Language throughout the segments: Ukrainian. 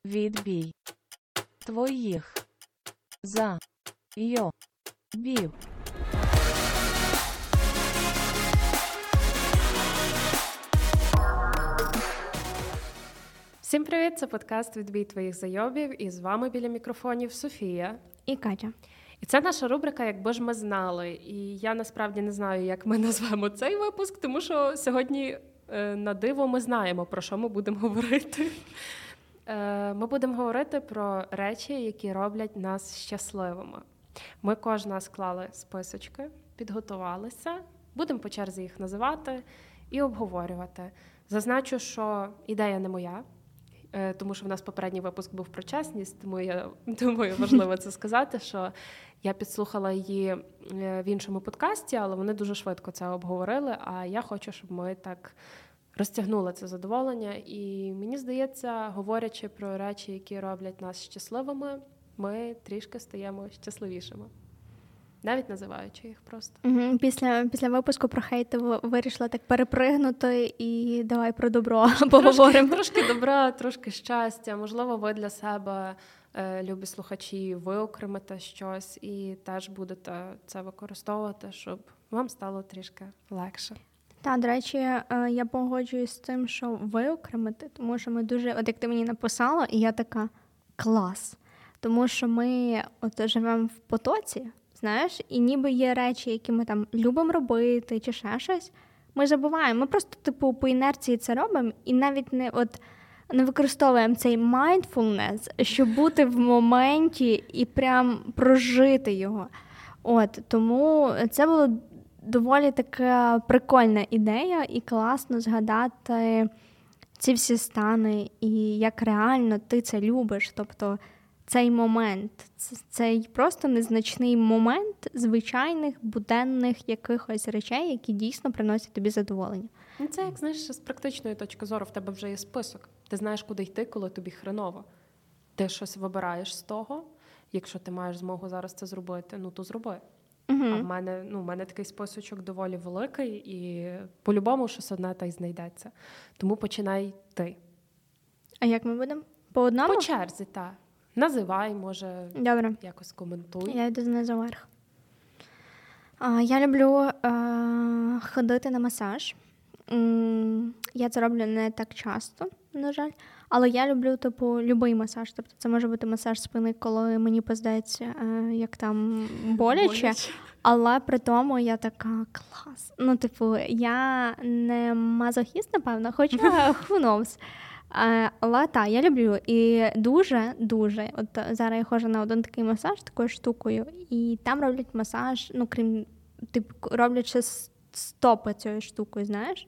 Відбій твоїх зайобів. Всім привіт! Це подкаст «Відбій твоїх зайобів» і з вами біля мікрофонів Софія і Катя. І це наша рубрика «Якби ж ми знали». І я насправді не знаю, як ми назвемо цей випуск, тому що сьогодні на диво ми знаємо, про що ми будемо говорити. Ми будемо говорити про речі, які роблять нас щасливими. Ми кожна склали списочки, підготувалися, будемо по черзі їх називати і обговорювати. Зазначу, що ідея не моя, тому що в нас попередній випуск був про чесність, тому я думаю, важливо це сказати, що я підслухала її в іншому подкасті, але вони дуже швидко це обговорили, а я хочу, щоб ми так розтягнули це задоволення. І мені здається, говорячи про речі, які роблять нас щасливими, ми трішки стаємо щасливішими. Навіть називаючи їх просто. Після випуску про хейт вирішила так перепригнути і давай про добро поговоримо. Трошки добра, трошки щастя. Можливо, ви для себе, любі слухачі, виокремите щось і теж будете це використовувати, щоб вам стало трішки легше. Так, до речі, я погоджуюсь з тим, що виокремити, тому що ми дуже, от як ти мені написала, і я така, клас. Тому що ми от живемо в потоці, знаєш, і ніби є речі, які ми там любимо робити, чи ще щось, ми забуваємо. Ми просто, по інерції це робимо, і навіть не використовуємо цей mindfulness, щоб бути в моменті і прям прожити його. Тому це було доволі така прикольна ідея, і класно згадати ці всі стани, і як реально ти це любиш, тобто цей момент, цей просто незначний момент звичайних, буденних якихось речей, які дійсно приносять тобі задоволення. Це, як, знаєш, з практичної точки зору, в тебе вже є список. Ти знаєш, куди йти, коли тобі хреново. Ти щось вибираєш з того, якщо ти маєш змогу зараз це зробити, то зроби. Угу. А в мене такий списочок доволі великий, і по-любому щось одне та й знайдеться. Тому починай ти. А як ми будемо? По одному? По черзі, так. Називай, може, добре, якось коментуй. Я йду знизу вверх. Я люблю ходити на масаж. Я це роблю не так часто, на жаль. Але я люблю, любий масаж. Тобто це може бути масаж спини, коли мені пиздається, як там боляче. Але при тому я така, клас. Я не мазохіст, напевно, хоча who knows. Але так, я люблю. І дуже, от зараз я ходжу на один такий масаж такою штукою, і там роблять масаж, крім, роблять ще стопи цією штукою, знаєш?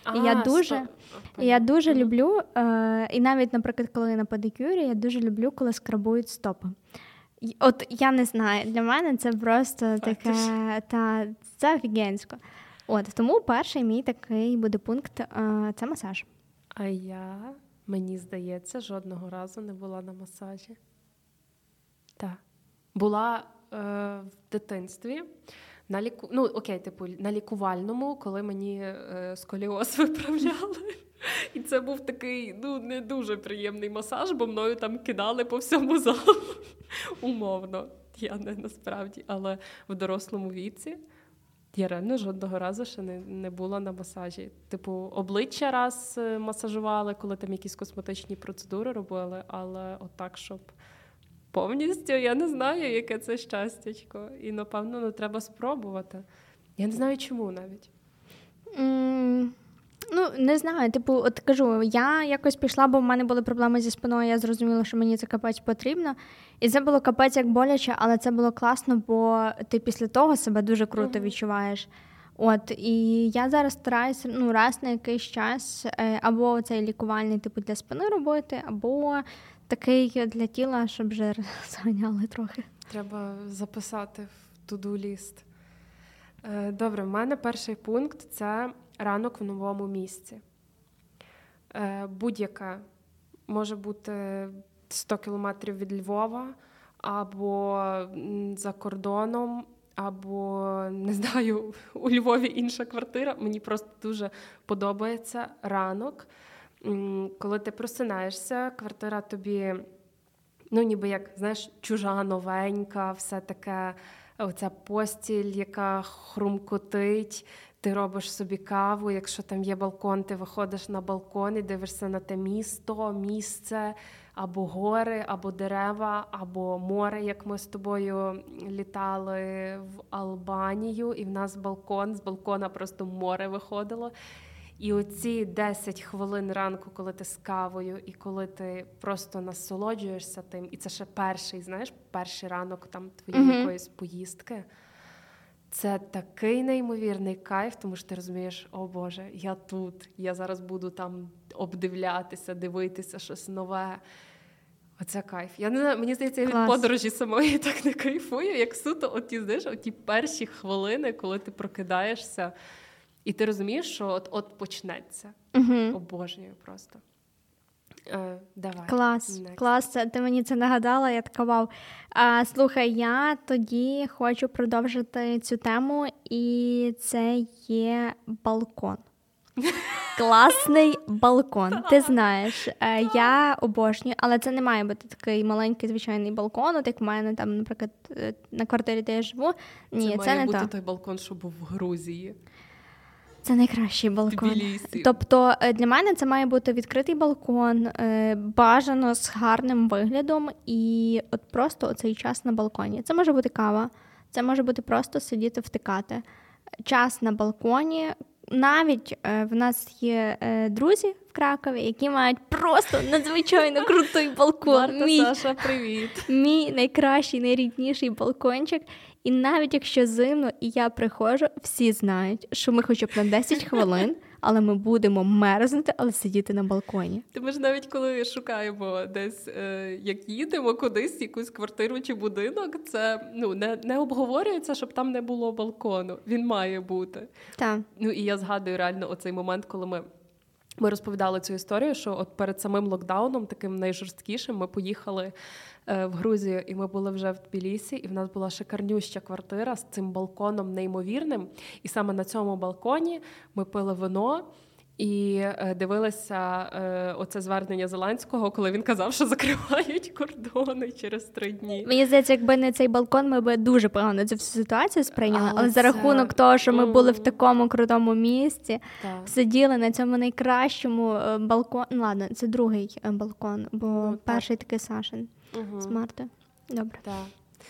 І я дуже люблю, і навіть, наприклад, коли я на педикюрі, я дуже люблю, коли скрабують стопи. От я не знаю, для мене це просто таке, це офігенсько. Тому перший мій такий буде пункт, це масаж. А мені здається, жодного разу не була на масажі. Так. Була в дитинстві. На лікувальному, коли мені сколіоз виправляли. І це був такий, не дуже приємний масаж, бо мною там кидали по всьому залу. Умовно. Я не насправді, але в дорослому віці я реально жодного разу ще не була на масажі. Обличчя раз масажували, коли там якісь косметичні процедури робили, але отак, щоб повністю, я не знаю, яке це щастячко. І, напевно, треба спробувати. Я не знаю, чому навіть. Не знаю, от кажу, я якось пішла, бо в мене були проблеми зі спиною, я зрозуміла, що мені це капець потрібно. І це було капець як боляче, але це було класно, бо ти після того себе дуже круто відчуваєш. І я зараз стараюся, раз на якийсь час, або цей лікувальний, для спини робити, або такий для тіла, щоб жир зганяли трохи. Треба записати в to-do list. Добре, в мене перший пункт – це ранок в новому місці. Будь-яка. Може бути 100 кілометрів від Львова, або за кордоном, або, не знаю, у Львові інша квартира. Мені просто дуже подобається ранок. Коли ти просинаєшся, квартира тобі, ну ніби як, знаєш, чужа, новенька, все таке, оця постіль, яка хрумкотить, ти робиш собі каву, якщо там є балкон, ти виходиш на балкон і дивишся на те місце, або гори, або дерева, або море, як ми з тобою літали в Албанію, і в нас балкон, з балкона просто море виходило. І оці 10 хвилин ранку, коли ти з кавою, і коли ти просто насолоджуєшся тим, і це ще перший ранок там твоєї якоїсь поїздки, це такий неймовірний кайф, тому що ти розумієш, о Боже, я тут, я зараз буду там обдивлятися, дивитися щось нове. Оце кайф. Я не знаю, мені здається, я від подорожі самої так не кайфую, як суто оті перші хвилини, коли ти прокидаєшся, і ти розумієш, що от почнеться. Обожнюю просто. Давай. Клас, ти мені це нагадала, я така вау. Слухай, я тоді хочу продовжити цю тему, і це є балкон. Класний балкон. Ти знаєш, я обожнюю, але це не має бути такий маленький звичайний балкон, от як в мене там, наприклад, на квартирі, де я живу. Ні, це має не бути той балкон, що був в Грузії. Це найкращий балкон. Тбілісі. Тобто для мене це має бути відкритий балкон, бажано з гарним виглядом і от просто оцей час на балконі. Це може бути кава, це може бути просто сидіти втикати. Час на балконі. Навіть в нас є друзі в Кракові, які мають просто надзвичайно крутий балкон. Марта, Саша, привіт! Мій найкращий, найрідніший балкончик. І навіть якщо зимно, і я приходжу, всі знають, що ми хоча б на 10 хвилин, але ми будемо мерзнути, але сидіти на балконі. Ми ж навіть коли шукаємо десь, як їдемо кудись, якусь квартиру чи будинок, це не обговорюється, щоб там не було балкону. Він має бути. Так. І я згадую реально оцей момент, коли ми розповідали цю історію, що от перед самим локдауном, таким найжорсткішим, ми поїхали в Грузію, і ми були вже в Тбілісі, і в нас була шикарнюща квартира з цим балконом неймовірним. І саме на цьому балконі ми пили вино і дивилися оце звернення Зеленського, коли він казав, що закривають кордони через 3 дні. Мені здається, якби не цей балкон, ми б дуже погано цю всю ситуацію сприйняли. Але за рахунок того, що ми були в такому крутому місці, сиділи на цьому найкращому балконі. Ну, ладно, це другий балкон, бо перший такий Сашин. З Марти. Добре. Так.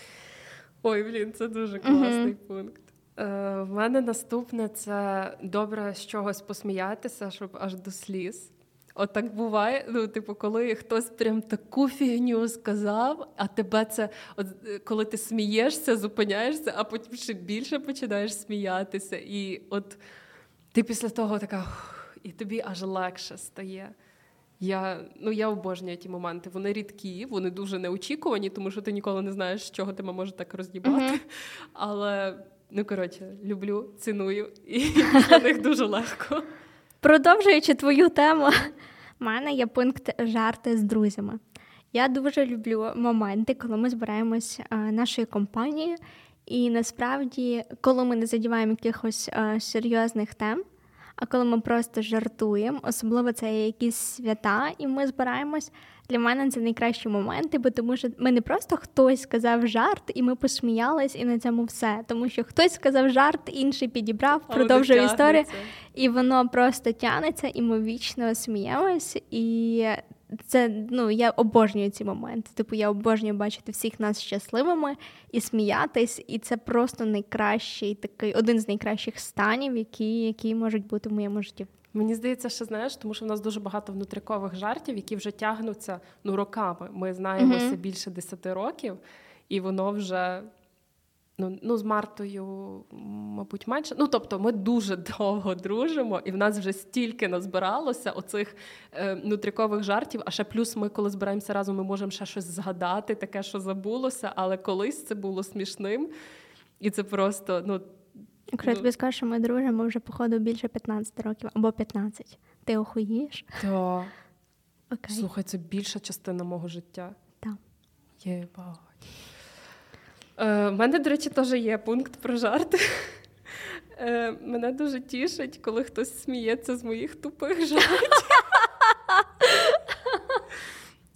Ой, це дуже класний пункт. В мене наступне – це добре з чогось посміятися, щоб аж до сліз. От так буває, коли хтось прям таку фігню сказав, а тебе це, от, коли ти смієшся, зупиняєшся, а потім ще більше починаєш сміятися. І от ти після того така, і тобі аж легше стає. Я обожнюю ті моменти. Вони рідкі, вони дуже неочікувані, тому що ти ніколи не знаєш, з чого тебе може так роз'їбати. Але, люблю, ціную, і для них дуже легко. Продовжуючи твою тему, в мене є пункт жарти з друзями. Я дуже люблю моменти, коли ми збираємось нашою компанією, і насправді, коли ми не задіваємо якихось серйозних тем, а коли ми просто жартуємо, особливо це є якісь свята, і ми збираємось, для мене це найкращі моменти, бо тому що ми не просто хтось сказав жарт, і ми посміялись, і на цьому все. Тому що хтось сказав жарт, інший підібрав, продовжує історію, і воно просто тягнеться, і ми вічно сміємось, і це, я обожнюю ці моменти. Я обожнюю бачити всіх нас щасливими і сміятись, і це просто найкращий такий, один з найкращих станів, які можуть бути в моєму житті. Мені здається, що знаєш, тому що в нас дуже багато внутрікових жартів, які вже тягнуться роками. Ми знаємося більше 10 років, і воно вже з Мартою, мабуть, менше. Тобто ми дуже довго дружимо, і в нас вже стільки назбиралося оцих внутрікових жартів, а ще плюс ми, коли збираємося разом, ми можемо ще щось згадати, таке, що забулося, але колись це було смішним, і це просто, Якщо я тобі скажу, що ми дружимо вже, походу, більше 15 років, або 15. Ти охуєш? Так. Окей. Слухай, це більша частина мого життя. Так. Єбать. В мене, до речі, теж є пункт про жарти. Мене дуже тішить, коли хтось сміється з моїх тупих жартів.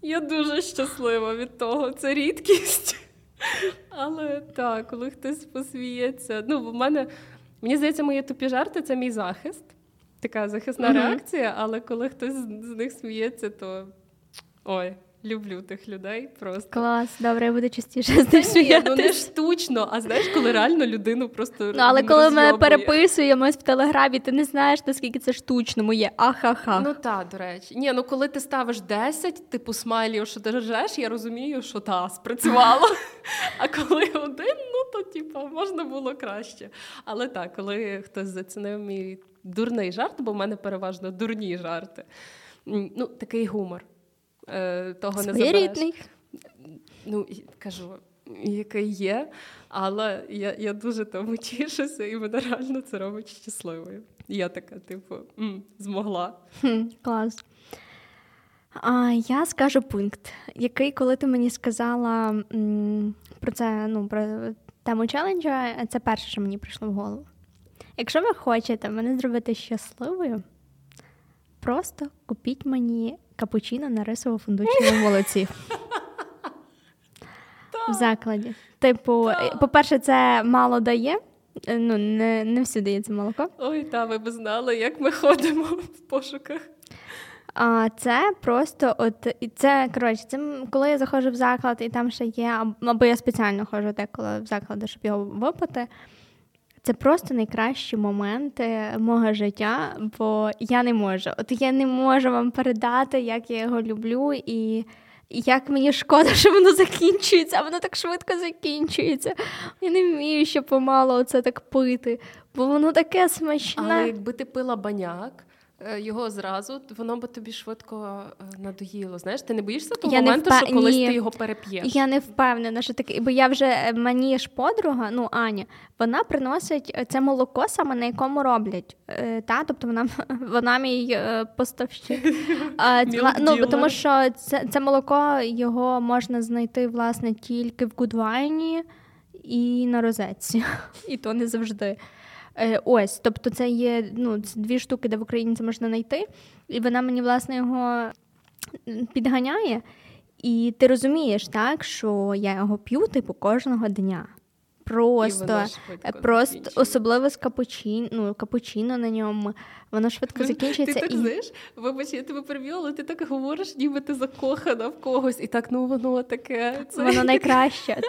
Я дуже щаслива від того, це рідкість. Але так, коли хтось посміється. Ну, мені здається, мої тупі жарти – це мій захист. Така захисна реакція, але коли хтось з них сміється, то ой, люблю тих людей просто. Клас, добре, я буду частіше з ним сміятися. Ну не штучно, а знаєш, коли реально людину просто але коли ми переписуємось в Телеграмі, ти не знаєш, наскільки це штучно моє. Ахаха. Ну так, до речі. Коли ти ставиш 10, типу смайлів, що ти ржеш, я розумію, що спрацювало. А коли один, то типу, можна було краще. Але так, коли хтось зацінив мій дурний жарт, бо в мене переважно дурні жарти. Такий гумор. Того не забереш. Кажу, який є, але я дуже тому тішуся, і мене реально це робить щасливою. Я така, змогла. Клас. Я скажу пункт, який, коли ти мені сказала про це, про тему челенджа, це перше, що мені прийшло в голову. Якщо ви хочете мене зробити щасливою, просто купіть мені капучино на рисово-фундучному молоці. В закладі. По-перше, це мало дає. Не всюди є це молоко. Ой, ви б знали, як ми ходимо в пошуках. Це просто, це коли я заходжу в заклад, і там ще є, або я спеціально ходжу деколи в заклади, щоб його випити. Це просто найкращі моменти мого життя, бо я не можу. Я не можу вам передати, як я його люблю, і як мені шкода, що воно закінчується, а воно так швидко закінчується. Я не вмію ще помало це так пити, бо воно таке смачне. Але якби ти пила баняк, його зразу, воно би тобі швидко надоїло. Знаєш, ти не боїшся того моменту, що колись ти його переп'єш? Я не впевнена, що таке, бо мені ж подруга, Аня, вона приносить це молоко саме, на якому роблять. Тобто вона мій поставщик. Тому що це молоко, його можна знайти, власне, тільки в Гудвайні і на Розетці. І то не завжди. Тобто це є це 2 штуки, де в Україні це можна знайти, і вона мені, власне, його підганяє, і ти розумієш, так, що я його п'ю, кожного дня. Просто особливо з капучино на ньому, воно швидко закінчується. Ти так, знаєш, вибач, я тебе переб'ю, але ти так говориш, ніби ти закохана в когось, і так, воно таке. Воно найкраще,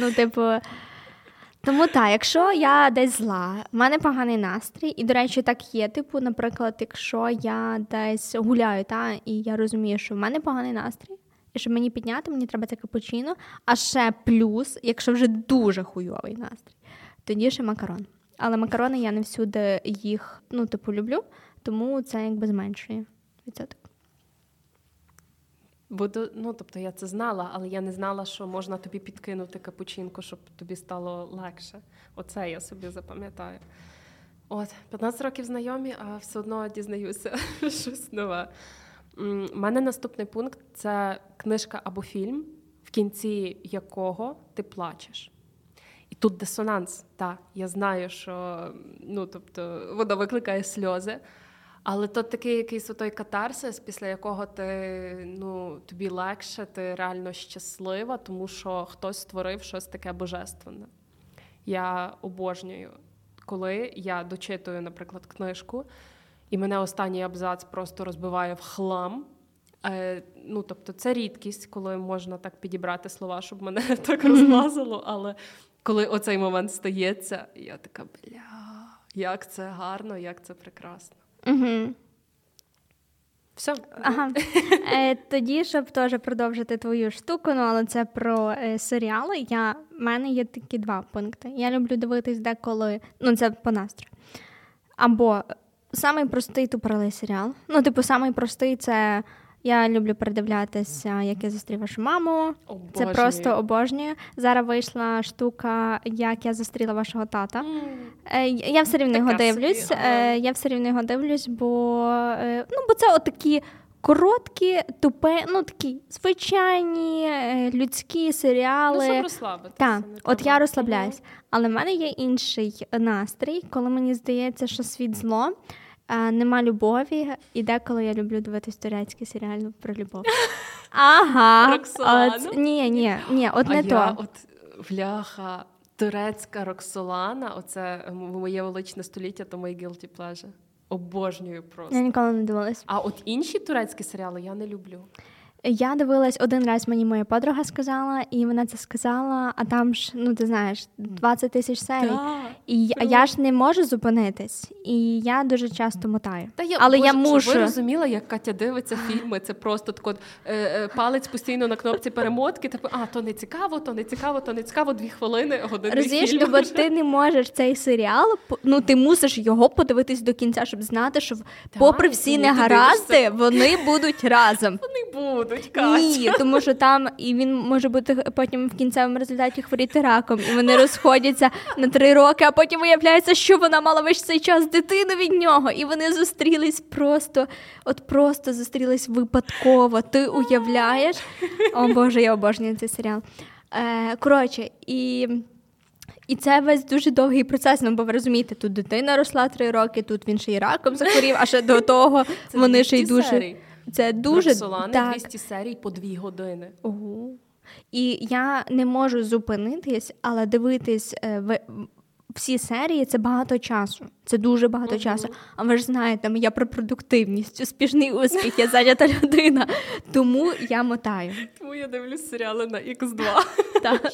Тому якщо я десь зла, в мене поганий настрій, і, до речі, так є, наприклад, якщо я десь гуляю, і я розумію, що в мене поганий настрій, і щоб мені підняти, мені треба це капучино, а ще плюс, якщо вже дуже хуйовий настрій, тоді ще макарон. Але макарони я не всюди їх, люблю, тому це зменшує відсоток. Тобто я це знала, але я не знала, що можна тобі підкинути капучинку, щоб тобі стало легше. Оце я собі запам'ятаю. 15 років знайомі, а все одно дізнаюся щось нове. У мене наступний пункт – це книжка або фільм, в кінці якого ти плачеш. І тут дисонанс. Я знаю, що воно викликає сльози, але то такий якийсь той катарсис, після якого тобі легше, ти реально щаслива, тому що хтось створив щось таке божественне. Я обожнюю, коли я дочитую, наприклад, книжку, і мене останній абзац просто розбиває в хлам. Тобто це рідкість, коли можна так підібрати слова, щоб мене так розмазало, але коли оцей момент стається, я така, як це гарно, як це прекрасно. Угу. Все. Ага. Тоді, щоб теж продовжити твою штуку, але це про серіали, в мене є такі 2 пункти. Я люблю дивитись деколи, це по настрою. Або самий простий тупорилий серіал. Самий простий – це я люблю передивлятися, як я зустрів вашу маму. Обожнюю. Це просто обожнюю. Зараз вийшла штука, як я зустріла вашого тата. Я все рівно його дивлюсь. Я все рівно його дивлюсь, бо це отакі короткі, тупе, такі звичайні людські серіали. Щоб розслабитися. Так, я розслабляюсь. Але в мене є інший настрій, коли мені здається, що світ зло. нема любові, і деколи я люблю дивитись турецькі серіали про любов. Ага. Роксолану? Ні, от не то. Бляха, турецька Роксолана, оце моє величне століття, то моє guilty pleasure. Обожнюю просто. Я ніколи не дивилась. А от інші турецькі серіали я не люблю. Я дивилась один раз, мені моя подруга сказала, і вона це сказала, а там ж, ти знаєш, 20 тисяч серій. А я ж не можу зупинитись, і я дуже часто мотаю. Але я мушу. Ви розуміла, як Катя дивиться фільми, це просто так палець постійно на кнопці перемотки, типу, то не цікаво, 2 хвилини, годинний фільм. Розумієш, бо ти не можеш цей серіал, ти мусиш його подивитись до кінця, щоб знати, що попри всі негаразди, вони будуть разом. Вони будуть. Ні, тому що там і він може бути потім в кінцевому результаті хворіти раком, і вони розходяться на 3 роки, а потім виявляється, що вона мала весь цей час дитину від нього, і вони зустрілись просто зустрілись випадково. Ти уявляєш? О Боже, я обожнюю цей серіал. Коротше, і це весь дуже довгий процес, бо ви розумієте, тут дитина росла 3 роки, тут він ще й раком захворів, а ще до того вони ще й дуже... Серій. Це дуже... Роксолани 200 серій по 2 години. Ого. І я не можу зупинитись, але дивитись всі серії – це багато часу. Це дуже багато часу. А ви ж знаєте, я про продуктивність, успішний успіх, я зайнята людина. Тому я мотаю. Тому я дивлюсь серіали на X2. Так.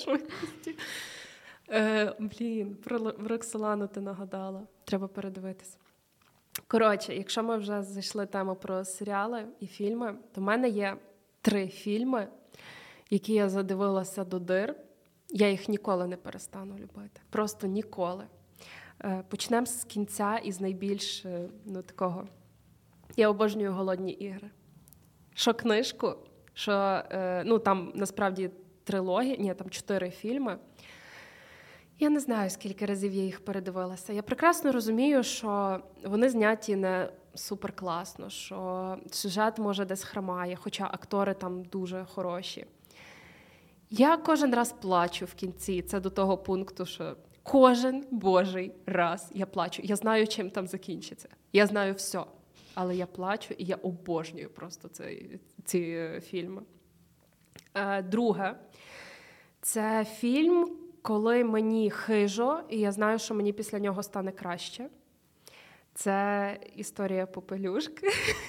Про Роксолану ти нагадала. Треба передивитись. Коротше, якщо ми вже зайшли тему про серіали і фільми, то в мене є 3 фільми, які я задивилася до дир. Я їх ніколи не перестану любити. Просто ніколи. Почнемо з кінця і з найбільш такого. Я обожнюю «Голодні ігри». Що книжку, що там насправді трилогія, там 4 фільми. Я не знаю, скільки разів я їх передивилася. Я прекрасно розумію, що вони зняті не суперкласно, що сюжет, може, десь хромає, хоча актори там дуже хороші. Я кожен раз плачу в кінці. Це до того пункту, що кожен божий раз я плачу. Я знаю, чим там закінчиться. Я знаю все. Але я плачу, і я обожнюю просто ці фільми. Друге. Це фільм, коли мені хижо, і я знаю, що мені після нього стане краще. Це «Історія Попелюшки».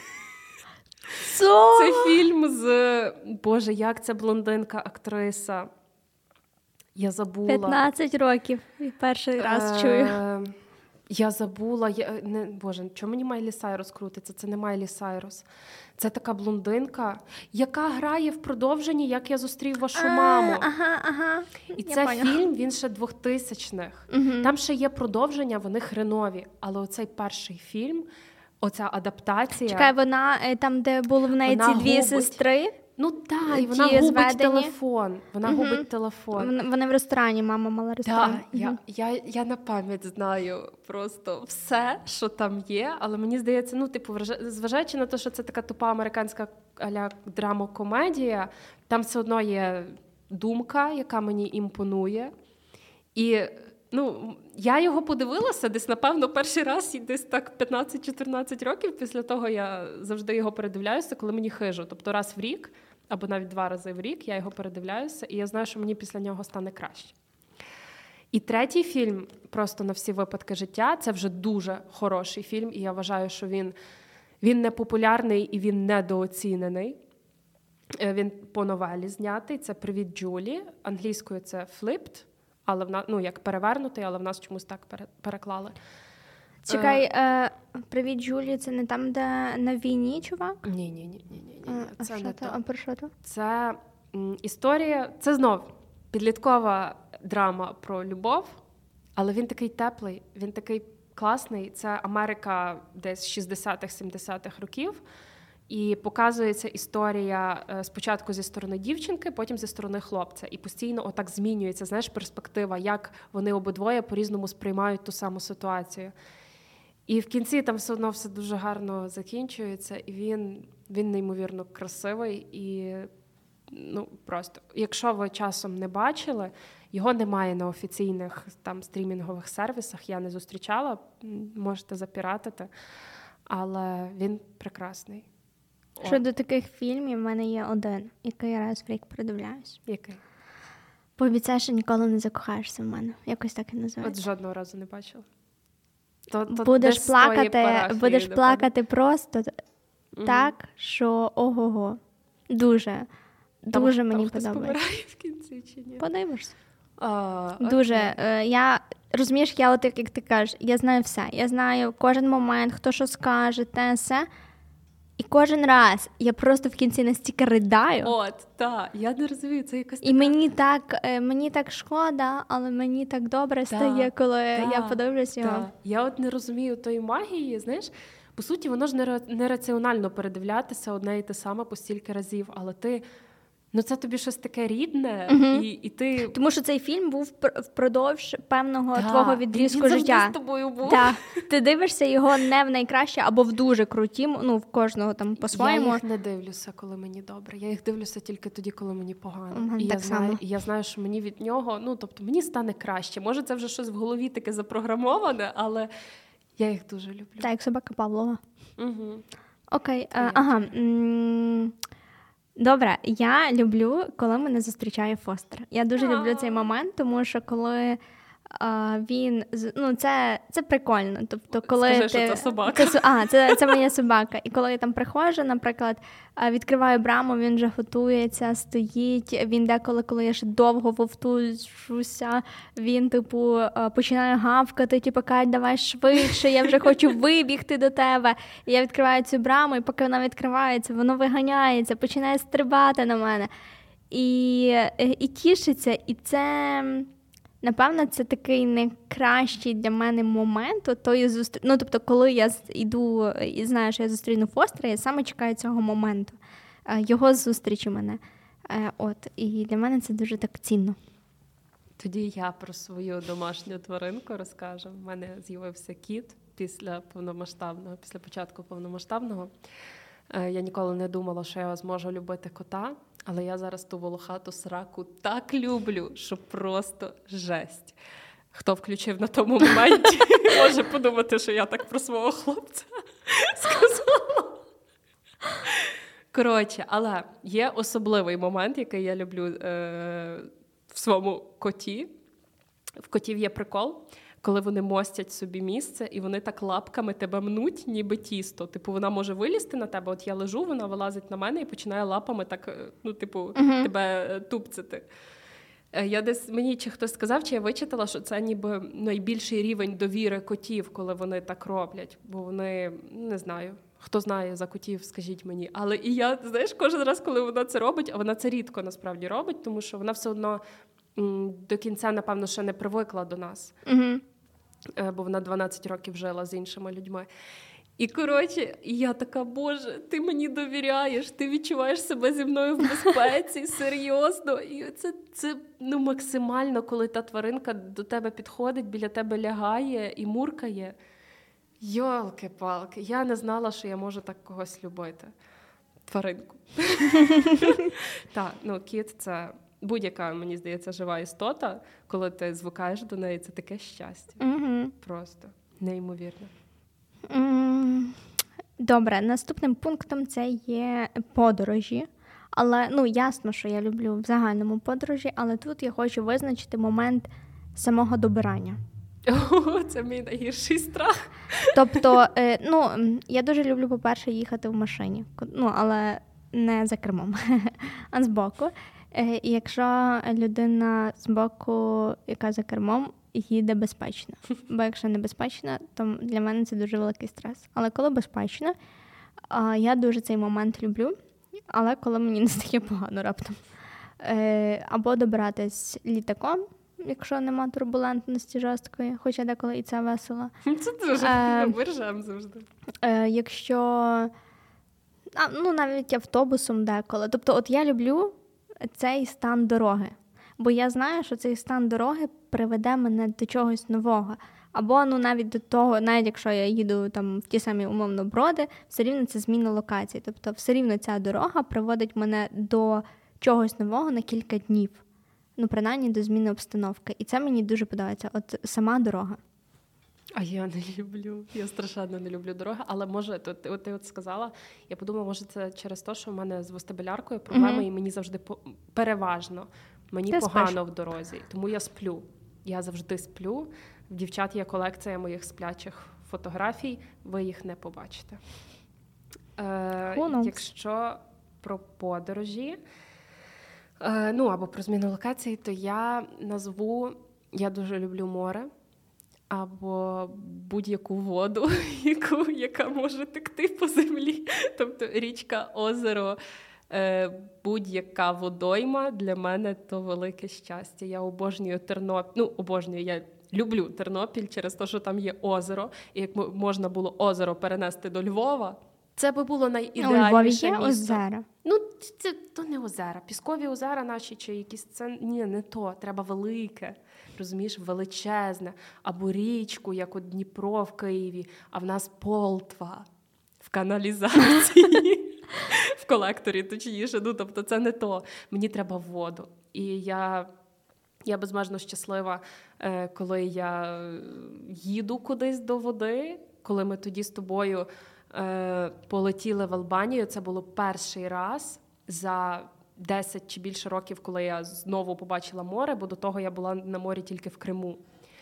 Це фільм з... Боже, як ця блондинка-актриса? Я забула. 15 років. Перший раз чую. Я забула. Боже, чому мені Майлі Сайрус крутиться? Це не Майлі Сайрус. Це така блондинка, яка грає в продовженні «Як я зустрів вашу маму». Ага. І це фільм, він ще 2000-х. Там ще є продовження, вони хренові. Але оцей перший фільм, оця адаптація... Чекай, вона там, де були в неї ці 2 сестри? Так, і вона губить телефон. Губить телефон. Вони в ресторані, мама мала ресторан. Так, я на пам'ять знаю просто все, що там є, але мені здається, зважаючи на те, що це така тупа американська а-ля драма-комедія, там все одно є думка, яка мені імпонує. І я його подивилася десь, напевно, перший раз, і десь так 15-14 років. Після того я завжди його передивляюся, коли мені хижо. Тобто раз в рік, або навіть 2 рази в рік я його передивляюся, і я знаю, що мені після нього стане краще. І третій фільм, просто на всі випадки життя, це вже дуже хороший фільм, і я вважаю, що він не популярний і він недооцінений. Він по новелі знятий, це «Привіт, Джулі», англійською це «Flipped», але як перевернутий, але в нас чомусь так переклали. Чекай, «Привіт, Джулі» – це не там, де на війні, чувак? Ні. Це не то. А про що то? Це історія, це знов підліткова драма про любов, але він такий теплий, він такий класний. Це Америка десь 60-х, 70-х років. І показується історія спочатку зі сторони дівчинки, потім зі сторони хлопця. І постійно отак змінюється, перспектива, як вони обидвоє по-різному сприймають ту саму ситуацію. І в кінці там все одно все дуже гарно закінчується, і він неймовірно красивий. І просто, якщо ви часом не бачили, його немає на офіційних там стрімінгових сервісах, я не зустрічала, можете запіратити. але він прекрасний. Щодо таких фільмів, в мене є один, який я раз в рік передивляюсь. Який? Пообіцяй, що ніколи не закохаєшся в мене. Якось так і називається. От жодного разу не бачила. Будеш плакати просто так, що ого-го. Дуже мені подобається. Хтось помирає в кінці чи ні? Подивишся. Дуже. Я, розумієш, я от, як ти кажеш, я знаю все. Я знаю кожен момент, хто що скаже, те, все. І кожен раз я просто в кінці настільки ридаю. От, так. Я не розумію, це якось така... І мені так шкода, але мені так добре стає, коли я подивлюсь його. Я от не розумію тої магії, знаєш, по суті, воно ж нераціонально передивлятися одне і те саме по стільки разів, але ти... це тобі щось таке рідне, і ти... Тому що цей фільм був впродовж певного твого відрізку життя. Він завжди з тобою був. Так. Ти дивишся його не в найкраще, або в дуже круті, в кожного там по-своєму. Я їх не дивлюся, коли мені добре. Я їх дивлюся тільки тоді, коли мені погано. І я знаю, що мені від нього, тобто мені стане краще. Може, це вже щось в голові таке запрограмоване, але я їх дуже люблю. Так, як собака Павлова. Угу. Окей, добре, я люблю, коли мене зустрічає Фостер. Я дуже люблю цей момент, тому що коли він... це прикольно. Тобто, коли скажи, що це собака. Це моя собака. І коли я там приходжу, наприклад, відкриваю браму, він вже готується, стоїть, він деколи, коли я ще довго вовтужуся, він, починає гавкати, Кать, давай швидше, я вже хочу вибігти до тебе. І я відкриваю цю браму, і поки вона відкривається, воно виганяється, починає стрибати на мене. І тішиться, і це... Напевно, це такий найкращий для мене момент тої зустрічі. Тобто, коли я йду і знаю, що я зустріну Фостера, я саме чекаю цього моменту, його зустрічі мене. І для мене це дуже так цінно. Тоді я про свою домашню тваринку розкажу. У мене з'явився кіт після початку повномасштабного. Я ніколи не думала, що я зможу любити кота, але я зараз ту волохату сраку так люблю, що просто жесть. Хто включив на тому моменті, може подумати, що я так про свого хлопця сказала. Коротше, але є особливий момент, який я люблю в своєму коті. В котів є прикол, коли вони мостять собі місце, і вони так лапками тебе мнуть, ніби тісто. Вона може вилізти на тебе, от я лежу, вона вилазить на мене і починає лапами так, тебе тупцити. Мені чи хтось сказав, чи я вичитала, що це ніби найбільший рівень довіри котів, коли вони так роблять. Бо вони, не знаю, хто знає за котів, скажіть мені. Але і я, знаєш, кожен раз, коли вона це робить, а вона це рідко насправді робить, тому що вона все одно до кінця, напевно, ще не привикла до нас. Бо вона 12 років жила з іншими людьми. І, коротше, я така, Боже, ти мені довіряєш, ти відчуваєш себе зі мною в безпеці, серйозно. І це максимально, коли та тваринка до тебе підходить, біля тебе лягає і муркає. Йолки-палки, я не знала, що я можу так когось любити. Тваринку. Так, кіт – це будь-яка, мені здається, жива істота. Коли ти звикаєш до неї, це таке щастя. Просто неймовірно. Добре, наступним пунктом це є подорожі. Але, ясно, що я люблю в загальному подорожі, але тут я хочу визначити момент самого добирання. Це мій найгірший страх. Тобто, я дуже люблю, по-перше, їхати в машині. Але не за кермом, а збоку. І якщо людина збоку, яка за кермом, їде безпечно. Бо якщо небезпечно, то для мене це дуже великий стрес. Але коли безпечно, я дуже цей момент люблю, але коли мені не стає погано раптом. Або добиратись літаком, якщо нема турбулентності жорсткої, хоча деколи і це весело. Це дуже виржем завжди. Якщо, навіть автобусом деколи. Тобто, от я люблю цей стан дороги. Бо я знаю, що цей стан дороги приведе мене до чогось нового. Або, навіть до того, навіть якщо я їду там в ті самі, умовно, Броди, все рівно це зміна локації. Тобто, все рівно ця дорога приводить мене до чогось нового на кілька днів. Принаймні, до зміни обстановки. І це мені дуже подобається. От сама дорога. А я не люблю. Я страшенно не люблю дороги, але може, ти от сказала, я подумала, може це через те, що в мене з вестибуляркою проблеми, і мені завжди переважно, мені погано в дорозі, тому я сплю. Я завжди сплю. В дівчат є колекція моїх сплячих фотографій, ви їх не побачите. Якщо про подорожі, або про зміну локації, то я дуже люблю море, або будь-яку воду, яка може текти по землі. Тобто річка, озеро, будь-яка водойма для мене – то велике щастя. Я обожнюю Тернопіль. Я люблю Тернопіль через те, що там є озеро. І як можна було озеро перенести до Львова, це би було найідеальніше місце. У Львові є озера. Це то не озера. Піскові озера наші чи якісь це не то. Треба велике, розумієш, величезне. Або річку, як от Дніпро в Києві, а в нас Полтва в каналізації. В колекторі, точніше. Тобто це не то. Мені треба воду. І я безмежно щаслива, коли я їду кудись до води, коли ми тоді з тобою полетіли в Албанію. Це було перший раз за 10 чи більше років, коли я знову побачила море, бо до того я була на морі тільки в Криму.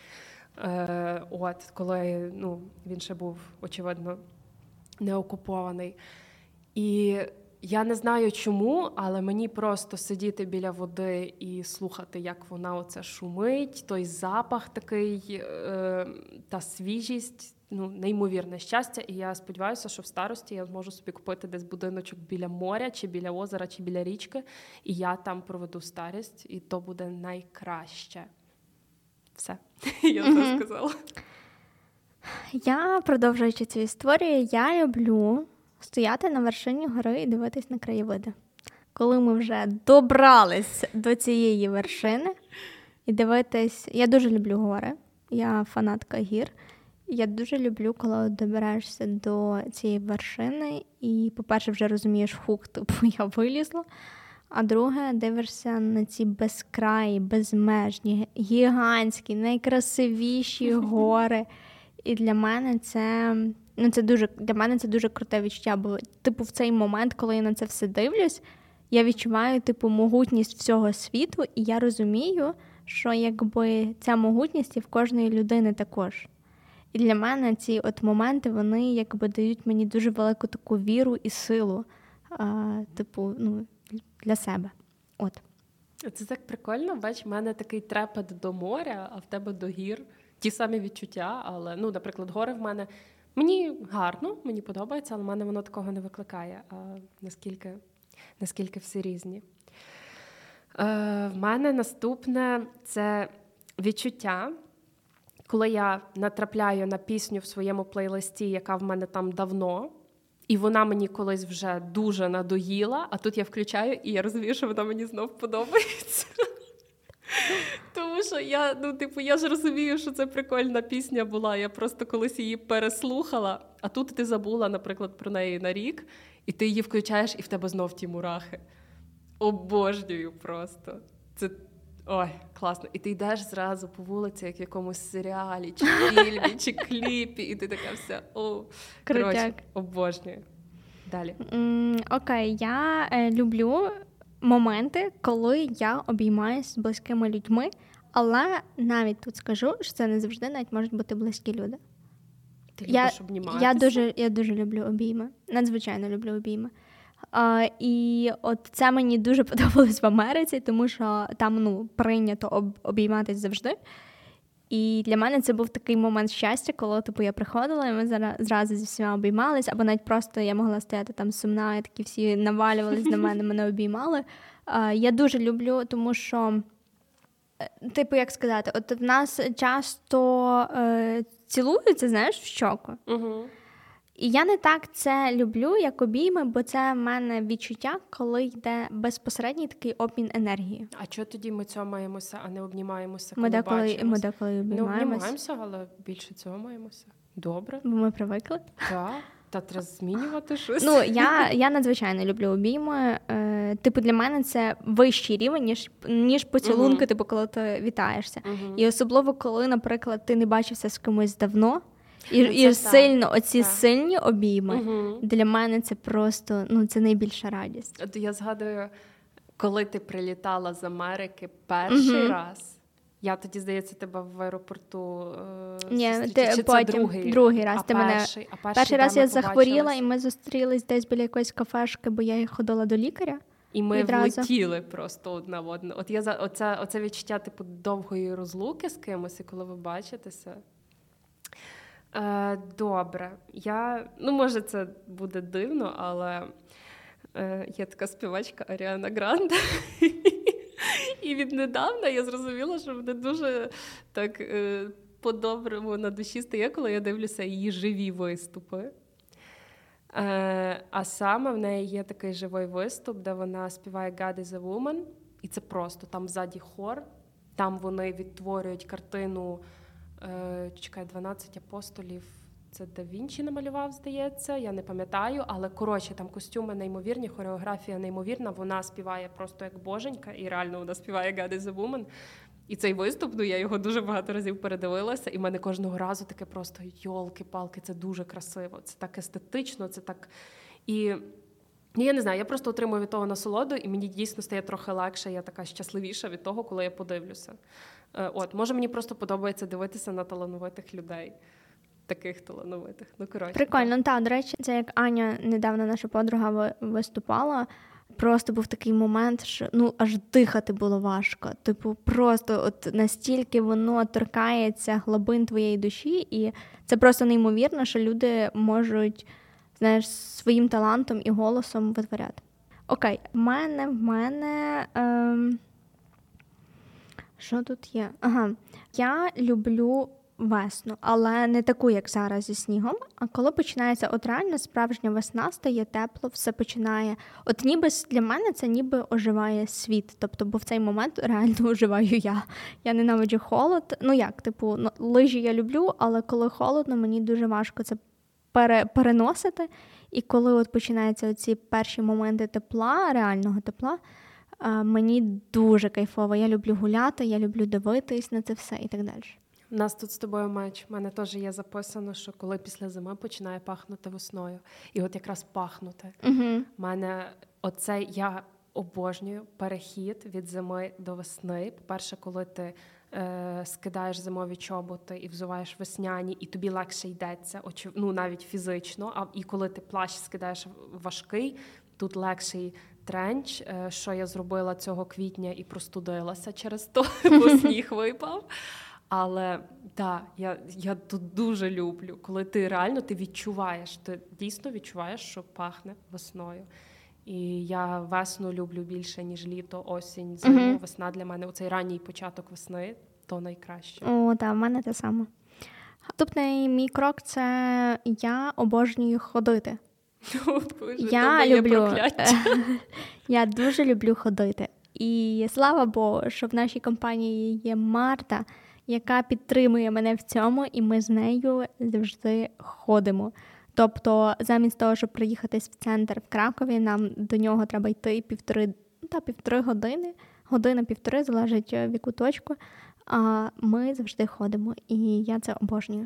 Коли він ще був, очевидно, не окупований. І я не знаю чому, але мені просто сидіти біля води і слухати, як вона оце шумить, той запах такий, та свіжість, неймовірне щастя. І я сподіваюся, що в старості я зможу собі купити десь будиночок біля моря, чи біля озера, чи біля річки, і я там проведу старість, і то буде найкраще. Все, я це сказала. Я, продовжуючи цю історію, я люблю стояти на вершині гори і дивитись на краєвиди. Коли ми вже добрались до цієї вершини і дивитись... Я дуже люблю гори, я фанатка гір. Я дуже люблю, коли добираєшся до цієї вершини і, по-перше, вже розумієш, я вилізла, а друге, дивишся на ці безкраї, безмежні, гігантські, найкрасивіші гори. І для мене це дуже круте відчуття, бо в цей момент, коли я на це все дивлюсь, я відчуваю могутність всього світу, і я розумію, що якби ця могутність є в кожної людини також. І для мене ці моменти, вони якби дають мені дуже велику таку віру і силу, для себе. Це так прикольно, бач, в мене такий трепет до моря, а в тебе до гір. Ті самі відчуття, але, наприклад, гори в мене, мені гарно, мені подобається, але в мене воно такого не викликає, наскільки всі різні. В мене наступне – це відчуття, коли я натрапляю на пісню в своєму плейлисті, яка в мене там давно, і вона мені колись вже дуже надоїла, а тут я включаю, і я розумію, що вона мені знов подобається. Тому що я ж розумію, що це прикольна пісня була, я просто колись її переслухала, а тут ти забула, наприклад, про неї на рік, і ти її включаєш, і в тебе знов ті мурахи. Обожнюю просто. Це, класно. І ти йдеш зразу по вулиці, як в якомусь серіалі, чи фільмі, чи кліпі, і ти така вся, коротше, обожнюю. Далі. Окей, я люблю моменти, коли я обіймаюсь з близькими людьми, але навіть тут скажу, що це не завжди навіть можуть бути близькі люди. Ти любиш обніматися? Я дуже люблю обійми. Надзвичайно люблю обійми. І це мені дуже подобалось в Америці, тому що там прийнято обійматись завжди. І для мене це був такий момент щастя, коли я приходила, і ми зразу зі всіма обіймались, або навіть просто я могла стояти там сумна, і такі всі навалювались на мене, мене обіймали. Я дуже люблю, тому що, як сказати, в нас часто цілуються, знаєш, в щоку. Угу. І я не так це люблю, як обійми, бо це в мене відчуття, коли йде безпосередній такий обмін енергії. А чого тоді ми цьомаємося, а не обнімаємося, коли бачимося? Ми деколи обнімаємося. Не обнімаємося, але більше цьомаємося. Добре. Бо ми привикли. Так. Та треба змінювати щось. Я надзвичайно люблю обійми. типу, для мене це вищий рівень, ніж поцілунки, типу, коли ти вітаєшся. І особливо, коли, наприклад, ти не бачився з кимось давно, і сильно, оці сильні обійми, для мене це просто, це найбільша радість. От я згадую, коли ти прилітала з Америки перший раз, я тоді, здається, тебе в аеропорту зустрічала. Чи потім, це другий раз. Перший раз я захворіла, і ми зустрілись десь біля якоїсь кафешки, бо я ходила до лікаря. І ми влетіли просто одна в одну. От я оце відчуття типу довгої розлуки з кимось, і коли ви бачитеся. Добре. Може, це буде дивно, але є така співачка Аріана Гранде. І віднедавна я зрозуміла, що мене дуже так по-доброму на душі стає, коли я дивлюся її живі виступи. А саме в неї є такий живий виступ, де вона співає «God is a woman», і це просто, там ззаді хор, там вони відтворюють картину, 12 апостолів, це Да Вінчі намалював, здається, я не пам'ятаю, але, коротше, там костюми неймовірні, хореографія неймовірна, вона співає просто як боженька, і реально вона співає «God is a woman». І цей виступ, я його дуже багато разів передивилася, і в мене кожного разу таке просто йолки-палки, це дуже красиво, це так естетично, це так... І я не знаю, я просто отримую від того насолоду, і мені дійсно стає трохи легше, я така щасливіша від того, коли я подивлюся. Може, мені просто подобається дивитися на талановитих людей. Таких талановитих. Прикольно, так. До речі, це як Аня, недавно наша подруга виступала, просто був такий момент, що аж дихати було важко. Типу, просто от настільки воно торкається глибин твоєї душі, і це просто неймовірно, що люди можуть, своїм талантом і голосом витворяти. Окей, в мене що тут є? Я люблю весну, але не таку, як зараз зі снігом. А коли починається реально справжня весна, стає тепло, все починає. От ніби для мене це ніби оживає світ. Тобто, бо в цей момент реально оживаю я. Я ненавиджу холод. Лижі я люблю, але коли холодно, мені дуже важко це переносити. І коли от починаються оці перші моменти тепла, реального тепла, мені дуже кайфово. Я люблю гуляти, я люблю дивитись на це все і так далі. У нас тут з тобою меч. У мене теж є записано, що коли після зими починає пахнути весною. І от якраз пахнути. Мене я обожнюю перехід від зими до весни. По-перше, коли ти скидаєш зимові чоботи і взуваєш весняні, і тобі легше йдеться, навіть фізично. І коли ти плащ скидаєш важкий, тут легший тренч, що я зробила цього квітня і простудилася через то, бо сніг випав. Але, я тут дуже люблю, коли ти реально відчуваєш, ти дійсно відчуваєш, що пахне весною. І я весну люблю більше, ніж літо, осінь, зиму. Весна для мене, оцей ранній початок весни, то найкраще. В мене те саме. Наступний мій крок – це я обожнюю ходити. Я дуже люблю ходити. І слава Богу, що в нашій компанії є Марта, яка підтримує мене в цьому, і ми з нею завжди ходимо. Тобто, замість того, щоб приїхатись в центр в Кракові, нам до нього треба йти півтори години, година-півтори, залежить в яку точку, а ми завжди ходимо, і я це обожнюю.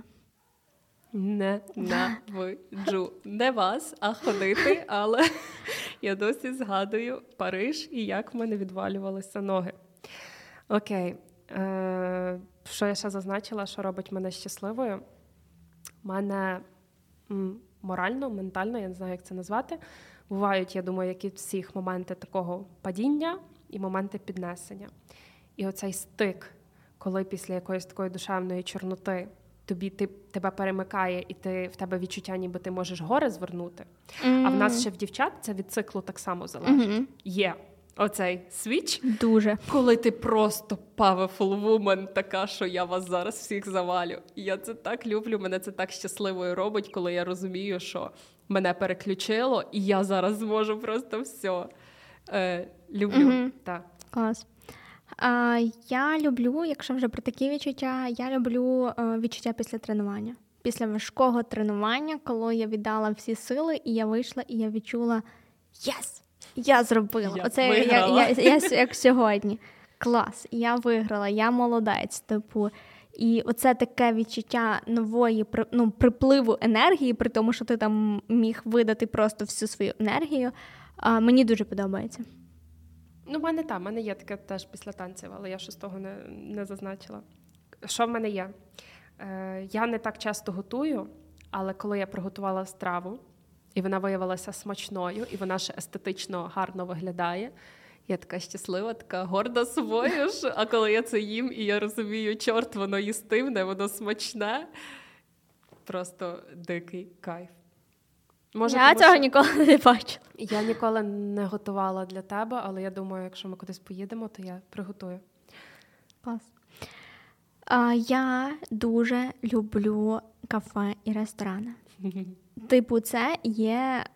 Ненавиджу. Не вас, а ходити, але я досі згадую Париж і як в мене відвалювалися ноги. Окей. Що я ще зазначила, що робить мене щасливою? У мене морально, ментально, я не знаю, як це назвати, бувають, я думаю, як і всіх, моменти такого падіння і моменти піднесення. І оцей стик, коли після якоїсь такої душевної чорноти тебе перемикає, і в тебе відчуття, ніби ти можеш гори звернути. А в нас ще в дівчат це від циклу так само залежить. Є оцей свіч, дуже, коли ти просто powerful woman, така, що я вас зараз всіх завалю. І я це так люблю, мене це так щасливою робить, коли я розумію, що мене переключило, і я зараз зможу просто все. Люблю. Так. Клас. Я люблю, якщо вже про такі відчуття, я люблю відчуття після тренування. Після важкого тренування, коли я віддала всі сили, і я вийшла, і я відчула «Єс! Я зробила. Я Оце виграла. я як сьогодні. Клас, я виграла, я молодець. Типу, і оце таке відчуття нової припливу енергії, при тому, що ти там міг видати просто всю свою енергію, мені дуже подобається. Ну, в мене є таке теж після танців, але я щось того не зазначила. Що в мене є? Я не так часто готую, але коли я приготувала страву, і вона виявилася смачною, і вона ще естетично гарно виглядає, я така щаслива, така горда собою, а коли я це їм, і я розумію, чорт, воно їстивне, воно смачне, просто дикий кайф. Може, я цього ніколи не бачила. Я ніколи не готувала для тебе, але я думаю, якщо ми кудись поїдемо, то я приготую. Клас. Я дуже люблю кафе і ресторани. Типу, це є,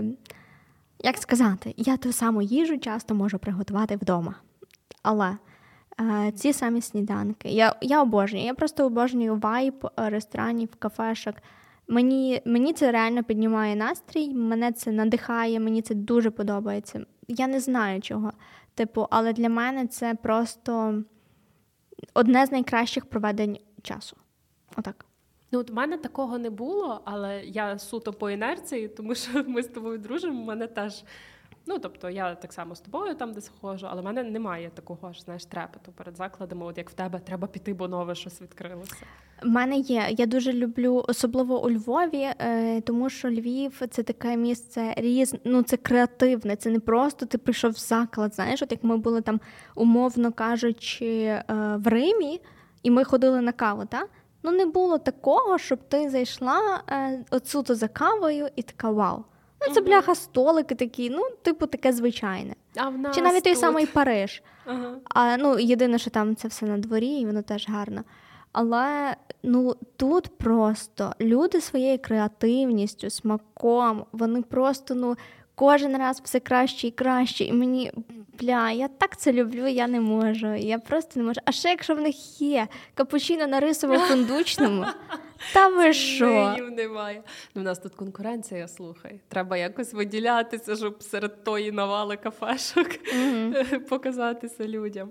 як сказати, я ту саму їжу часто можу приготувати вдома. Але ці самі сніданки, я обожнюю. Я просто обожнюю вайб ресторанів, кафешок. Мені це реально піднімає настрій, мене це надихає, мені це дуже подобається. Я не знаю чого. Типу, але для мене це просто одне з найкращих проведень часу. Отак. Ну, от в мене такого не було, але я суто по інерції, тому що ми з тобою дружимо, в мене теж, ну, тобто я так само з тобою там десь ходжу, але в мене немає такого ж, знаєш, трепету перед закладами, от як в тебе, треба піти, бо нове щось відкрилося. В мене є. Я дуже люблю, особливо у Львові, тому що Львів – це таке місце це креативне, це не просто ти прийшов в заклад, знаєш, от як ми були там, умовно кажучи, в Римі, і ми ходили на каву, так? Ну, не було такого, щоб ти зайшла отсюди за кавою і така вау. Ну, це, бляха, столики такі, ну, типу, таке звичайне. А в нас чи навіть той тут самий Париж. Ага. Єдине, що там це все на дворі, і воно теж гарно. Але, тут просто люди своєю креативністю, смаком, вони просто, кожен раз все краще і краще. І мені, я так це люблю, я не можу. Я просто не можу. А ще якщо в них є капучино на рисово-фундучному, та ви що? Немає. Ну, в нас тут конкуренція, слухай. Треба якось виділятися, щоб серед тої навали кафешок показатися людям.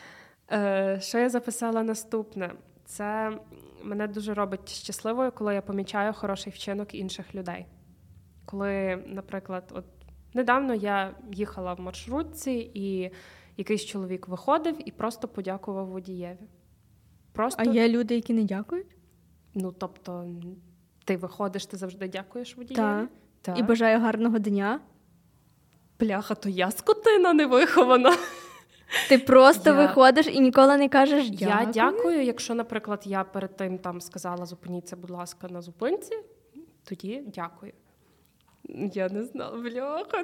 Що я записала наступне? Це мене дуже робить щасливою, коли я помічаю хороший вчинок інших людей. Коли, наприклад, от недавно я їхала в маршрутці, і якийсь чоловік виходив і просто подякував водієві. А є люди, які не дякують? Ну, тобто, ти виходиш, ти завжди дякуєш водієві? Так. І бажаю гарного дня. Бляха, то я скотина невихована. Ти просто виходиш і ніколи не кажеш дякую? Я дякую, якщо, наприклад, я перед тим там сказала, зупиніться, будь ласка, на зупинці, тоді дякую. Я не знала, бляха,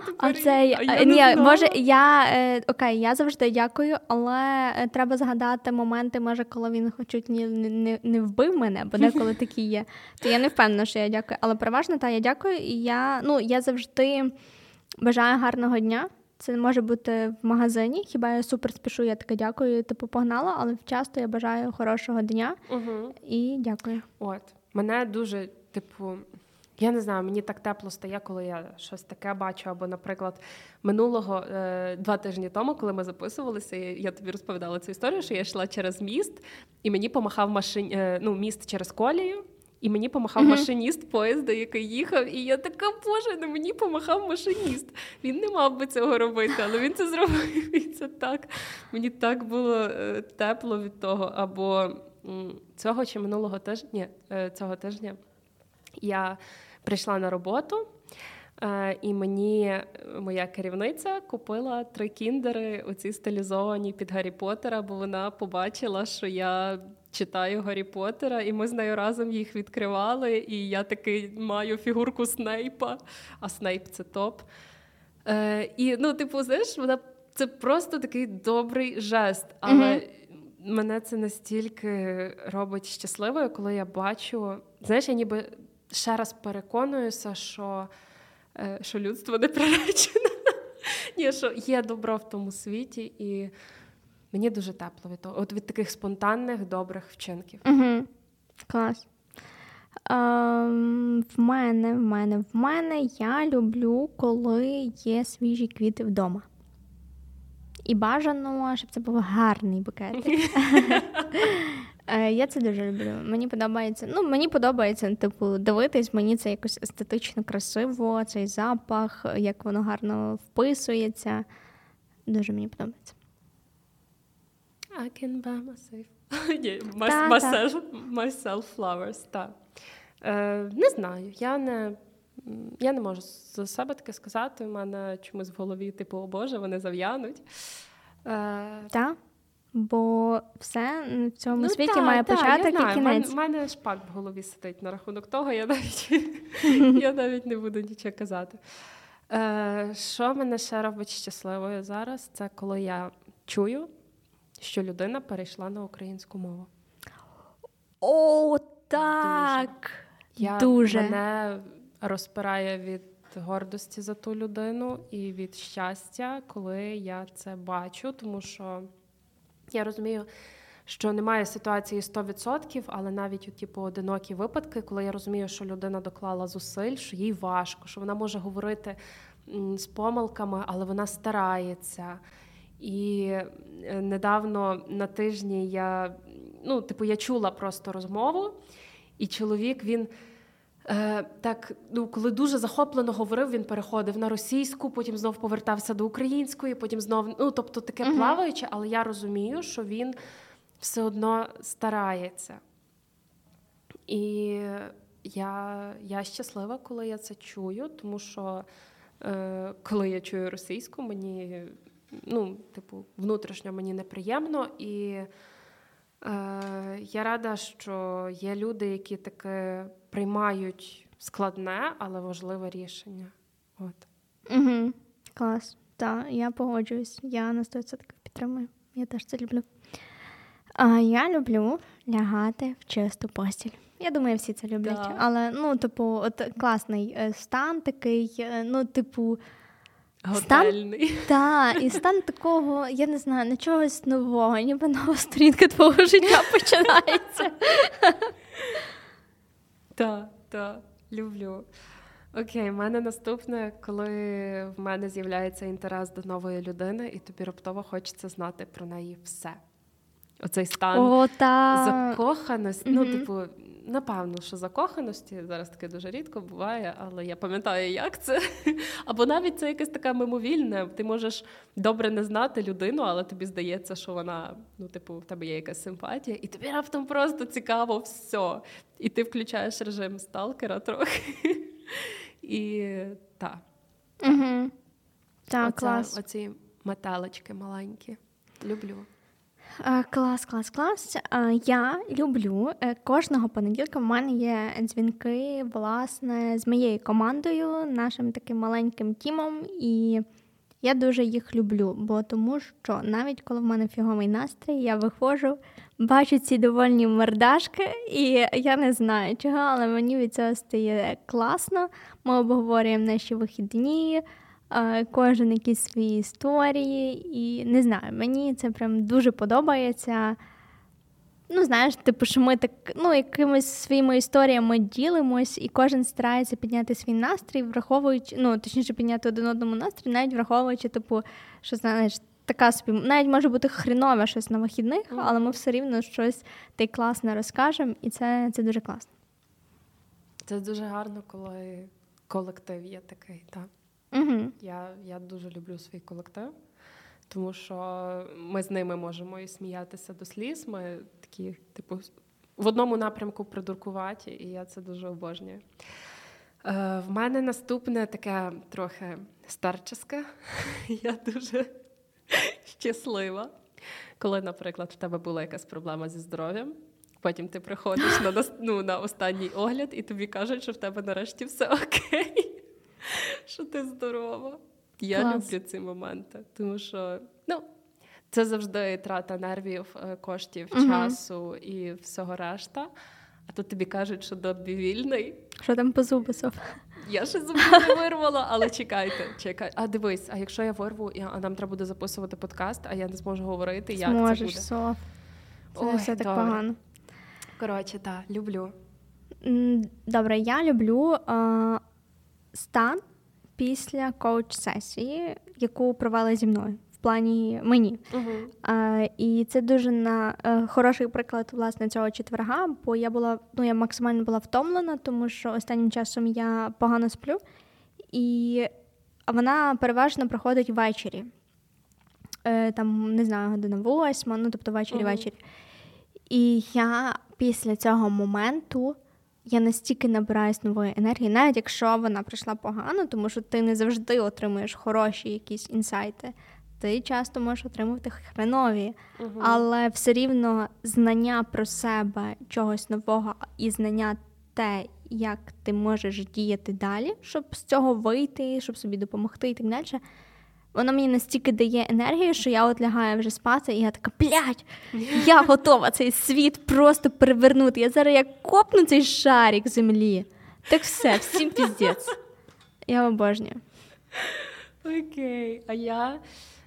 я завжди дякую, але треба згадати моменти, може, коли він чуть не вбив мене, бо деколи такі є. То я не впевнена, що я дякую, але переважно, я дякую, і я завжди бажаю гарного дня. Це може бути в магазині, хіба я супер спішу, я така дякую, погнала, але часто я бажаю хорошого дня і дякую. От, мене дуже, я не знаю, мені так тепло стає, коли я щось таке бачу, або, наприклад, минулого 2 тижні тому, коли ми записувалися, я тобі розповідала цю історію, що я йшла через міст, і мені помахав міст через колію, і мені помахав машиніст поїзда, який їхав, і я така, боже, мені помахав машиніст. Він не мав би цього робити, але він це зробив, і це так. Мені так було тепло від того. Або цього чи минулого тижня, цього тижня я прийшла на роботу, і мені моя керівниця купила 3 кіндери, оці стилізовані під Гаррі Поттера, бо вона побачила, що я читаю Гаррі Поттера, і ми з нею разом їх відкривали, і я таки маю фігурку Снейпа, а Снейп – це топ. І, знаєш, це просто такий добрий жест, але мене це настільки робить щасливою, коли я бачу, знаєш, я ніби ще раз переконуюся, що людство не приречене. Ні, що є добро в тому світі, і мені дуже тепло від того. От від таких спонтанних, добрих вчинків. Клас. В мене я люблю, коли є свіжі квіти вдома. І бажано, щоб це був гарний букетик. Я це дуже люблю. Мені подобається, типу, дивитись, мені це якось естетично красиво, цей запах, як воно гарно вписується. Дуже мені подобається. I can buy myself flowers, так. Не знаю, я не можу за себе таке сказати. У мене чомусь в голові, типу, о Боже, вони зав'януть. Так, бо все в цьому світі має початок і кінець. У мене шпак в голові сидить на рахунок того, я навіть не буду нічого казати. Що мене ще робить щасливою зараз, це коли я чую, що людина перейшла на українську мову. О, так! Дуже. Мене розпирає від гордості за ту людину і від щастя, коли я це бачу, тому що я розумію, що немає ситуації 100%, але навіть одинокі випадки, коли я розумію, що людина доклала зусиль, що їй важко, що вона може говорити з помилками, але вона старається. І недавно на тижні я чула просто розмову, і чоловік, він коли дуже захоплено говорив, він переходив на російську, потім знов повертався до української, потім знов, тобто таке плаваюче, але я розумію, що він все одно старається. І я щаслива, коли я це чую, тому що коли я чую російську, мені, внутрішньо мені неприємно, і я рада, що є люди, які таки приймають складне, але важливе рішення. От. Угу. Клас. Так, я погоджуюсь. Я на 100% підтримую. Я теж це люблю. Я люблю лягати в чисту постіль. Я думаю, всі це люблять. Да. Але, класний стан такий, Готельний. Так, і стан такого, я не знаю, не чогось нового, ніби нова сторінка твого життя починається. Так, люблю. Окей, в мене наступне, коли в мене з'являється інтерес до нової людини, і тобі раптово хочеться знати про неї все. Оцей стан закоханості, напевно, що закоханості, зараз таке дуже рідко буває, але я пам'ятаю, як це. Або навіть це якесь таке мимовільне. Ти можеш добре не знати людину, але тобі здається, що вона, в тебе є якась симпатія, і тобі раптом просто цікаво все. І ти включаєш режим сталкера трохи. І так. Угу. Так, клас. Оці метелички маленькі. Люблю. Клас. Я люблю. Кожного понеділка в мене є дзвінки, власне, з моєю командою, нашим таким маленьким тімом, і я дуже їх люблю, бо тому що навіть коли в мене фіговий настрій, я виходжу, бачу ці довольні мордашки, і я не знаю чого, але мені від цього стає класно. Ми обговорюємо наші вихідні, кожен якісь свої історії, і не знаю, мені це прям дуже подобається. Знаєш, що ми так, якимись своїми історіями ділимось, і кожен старається підняти свій настрій, враховуючи, точніше підняти один одному настрій, навіть враховуючи, що, знаєш, така собі, навіть може бути хренове щось на вихідних, але ми все рівно щось те класне розкажемо, і це дуже класно. Це дуже гарно, коли колектив є такий, так. Угу. Я дуже люблю свій колектив, тому що ми з ними можемо і сміятися до сліз, ми такі, в одному напрямку придуркуваті, і я це дуже обожнюю. В мене наступне таке трохи старческе. Я дуже щаслива, коли, наприклад, в тебе була якась проблема зі здоров'ям, потім ти приходиш на останній огляд, і тобі кажуть, що в тебе нарешті все окей. Що ти здорова. Я люблю ці моменти, тому що, це завжди трата нервів, коштів, часу і всього решта. А тут тобі кажуть, що Доббі вільний. Що там по зуби, Соф? Я ще зуби не вирвала, але чекай. А дивись, а якщо я вирву, а нам треба буде записувати подкаст, а я не зможу говорити, як це буде? Зможеш, Соф. Це не все так погано. Коротше, так, люблю. Добре, я люблю стан після коуч-сесії, яку провели зі мною, в плані мені. І це дуже хороший приклад, власне, цього четверга, бо я максимально була втомлена, тому що останнім часом я погано сплю, і вона переважно проходить ввечері. Там, не знаю, година 8, тобто ввечері. І я після цього моменту я настільки набираюсь нової енергії, навіть якщо вона прийшла погано, тому що ти не завжди отримуєш хороші якісь інсайти. Ти часто можеш отримувати хренові, але все рівно знання про себе, чогось нового і знання те, як ти можеш діяти далі, щоб з цього вийти, щоб собі допомогти і так далі, воно мені настільки дає енергію, що я от лягаю вже спати, і я така, блядь, я готова цей світ просто перевернути. Я зараз як копну цей шарик землі. Так все, всім піздець. Я обожнюю. Окей. А я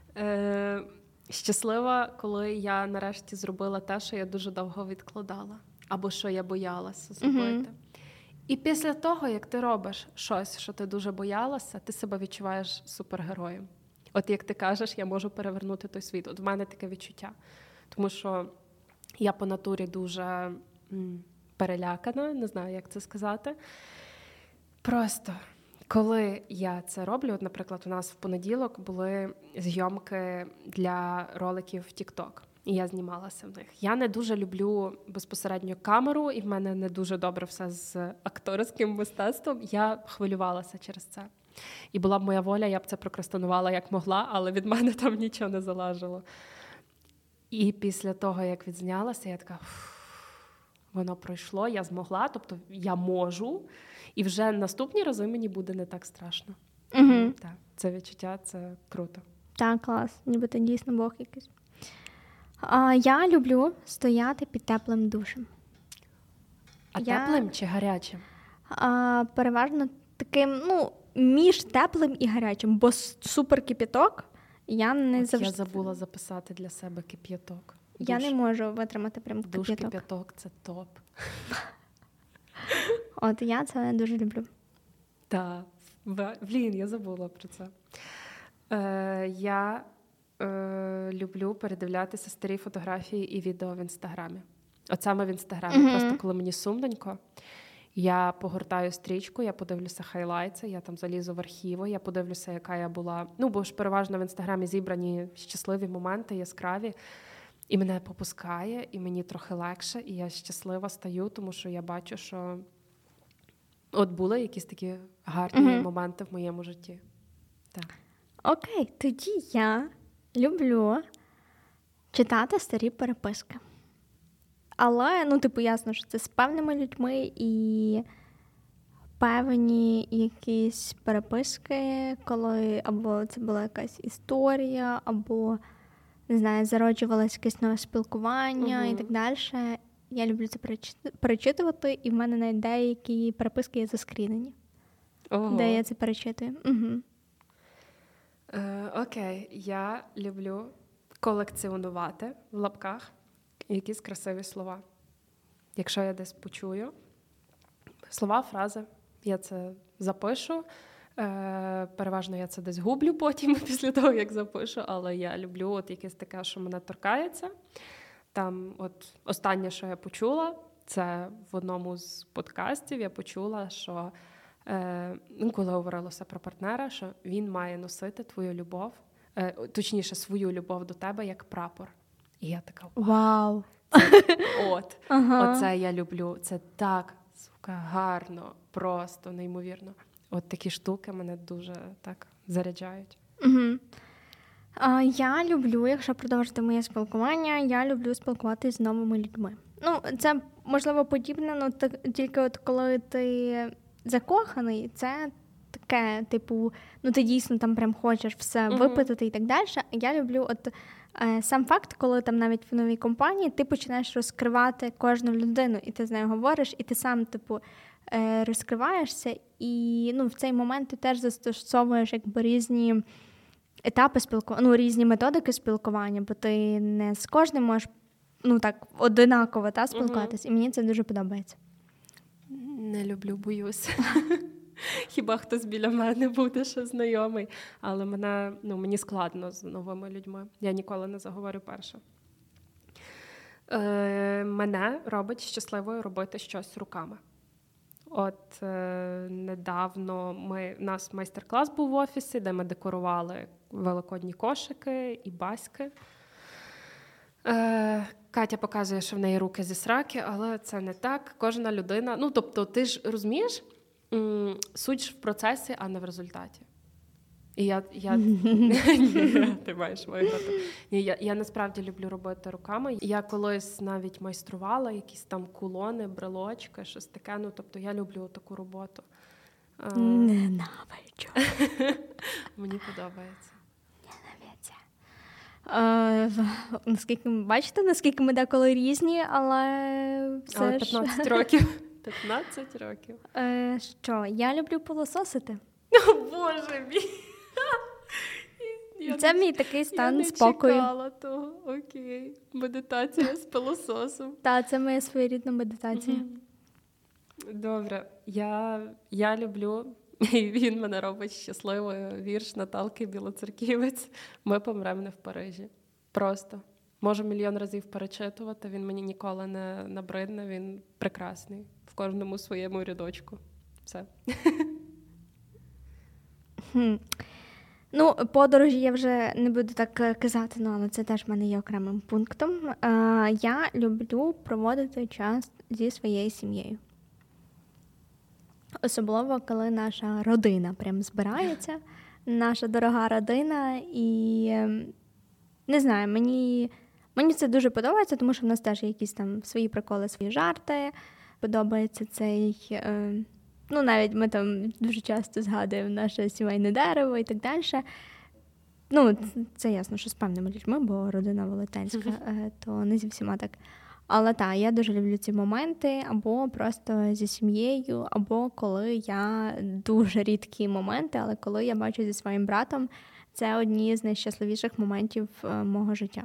щаслива, коли я нарешті зробила те, що я дуже довго відкладала. Або що я боялася зробити. І після того, як ти робиш щось, що ти дуже боялася, ти себе відчуваєш супергероєм. От як ти кажеш, я можу перевернути той світ. От в мене таке відчуття. Тому що я по натурі дуже перелякана, не знаю, як це сказати. Просто, коли я це роблю, от, наприклад, у нас в понеділок були зйомки для роликів в TikTok. І я знімалася в них. Я не дуже люблю безпосередньо камеру, і в мене не дуже добре все з акторським мистецтвом. Я хвилювалася через це. І була б моя воля, я б це прокрастинувала як могла, але від мене там нічого не залежало. І після того, як відзнялася, я така, воно пройшло, я змогла, тобто я можу, і вже наступні рази мені буде не так страшно. Так, це відчуття, це круто. Так, клас, ніби ти дійсно Бог якийсь. Я люблю стояти під теплим душем. А теплим чи гарячим? Переважно таким, між теплим і гарячим, бо супер кип'яток я не завжди... Я забула записати для себе кип'яток. Я не можу витримати прям кип'яток. Душ кип'яток – це топ. От я це дуже люблю. Так. Блін, я забула про це. Я люблю передивлятися старі фотографії і відео в Інстаграмі. От саме в Інстаграмі. Просто коли мені сумненько, я погортаю стрічку, я подивлюся хайлайтси, я там залізу в архіви, я подивлюся, яка я була. Бо ж переважно в Інстаграмі зібрані щасливі моменти, яскраві. І мене попускає, і мені трохи легше, і я щаслива стаю, тому що я бачу, що от були якісь такі гарні моменти в моєму житті. Так. Окей, тоді я люблю читати старі переписки. Але, ясно, що це з певними людьми і певні якісь переписки, коли або це була якась історія, або, не знаю, зароджувалось якесь нове спілкування і так далі. Я люблю це перечитувати, і в мене навіть деякі переписки є заскрінені, де я це перечитую. Окей, я люблю колекціонувати в лапках якісь красиві слова. Якщо я десь почую слова, фрази, я це запишу. Переважно я це десь гублю потім, після того, як запишу, але я люблю от якесь таке, що мене торкається. Там от останнє, що я почула, це в одному з подкастів я почула, що коли говорилося про партнера, що він має носити твою любов, точніше, свою любов до тебе як прапор. І я така, вау! Оце я люблю. Це так, гарно, просто, неймовірно. От такі штуки мене дуже так заряджають. Я люблю, якщо продовжити моє спілкування, я люблю спілкуватися з новими людьми. Це, можливо, подібне, але тільки от коли ти закоханий, це таке, типу, ти дійсно там прям хочеш все випитати і так далі. Я люблю сам факт, коли там навіть в новій компанії ти починаєш розкривати кожну людину, і ти з нею говориш, і ти сам, типу, розкриваєшся, і в цей момент ти теж застосовуєш якби різні етапи спілкування, різні методики спілкування, бо ти не з кожним можеш, так, одинаково спілкуватися, і мені це дуже подобається. Не люблю, боюсь. Хіба хтось біля мене буде ще знайомий. Але мені складно з новими людьми. Я ніколи не заговорю перша. Мене робить щасливою робити щось руками. От недавно у нас майстер-клас був в офісі, де ми декорували великодні кошики і баськи. Катя показує, що в неї руки зі сраки, але це не так. Кожна людина... тобто, ти ж розумієш, суть в процесі, а не в результаті. І я... Ні, ти маєш виграти. Я насправді люблю робити руками. Я колись навіть майструвала якісь там кулони, брелочки, щось таке. Тобто я люблю таку роботу. Ненавиджу. Мені подобається. Наскільки бачите, наскільки ми деколи різні, але все але 15 років. 15 років. Що? Я люблю пилососити. О, Боже мій! Це мій такий стан спокою. Я не чекала того. Окей. Медитація з пилососом. Так, це моя своєрідна медитація. Добре. Я люблю, і він мене робить щасливою, вірш Наталки Білоцерківець «Ми помрем не в Парижі». Просто. Можу мільйон разів перечитувати, він мені ніколи не набридне, він прекрасний. В кожному своєму рядочку. Все. Подорожі я вже не буду так казати, але це теж в мене є окремим пунктом. Я люблю проводити час зі своєю сім'єю. Особливо, коли наша родина прям збирається, наша дорога родина, і не знаю, мені це дуже подобається, тому що в нас теж є якісь там свої приколи, свої жарти. Подобається цей, навіть ми там дуже часто згадуємо наше сімейне дерево і так далі. Це ясно, що з певними людьми, бо родина велетенська, то не зі всіма так. Але так, я дуже люблю ці моменти, або просто зі сім'єю, або коли я дуже рідкі моменти, але коли я бачу зі своїм братом, це одні з найщасливіших моментів мого життя.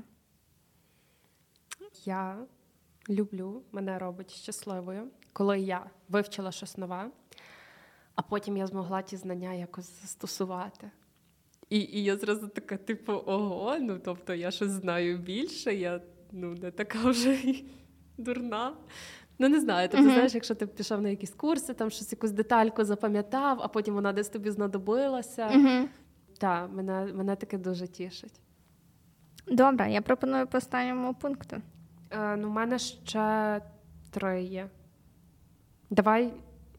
Я люблю, мене робить щасливою, коли я вивчила щось нове, а потім я змогла ті знання якось застосувати. І я зразу така, ого, тобто я щось знаю більше, я не така вже дурна. Не знаю, тобто, знаєш, якщо ти пішов на якісь курси, там щось якусь детальку запам'ятав, а потім вона десь тобі знадобилася. Так, мене таке дуже тішить. Добре, я пропоную по останньому пункту. У мене ще 3 є. Давай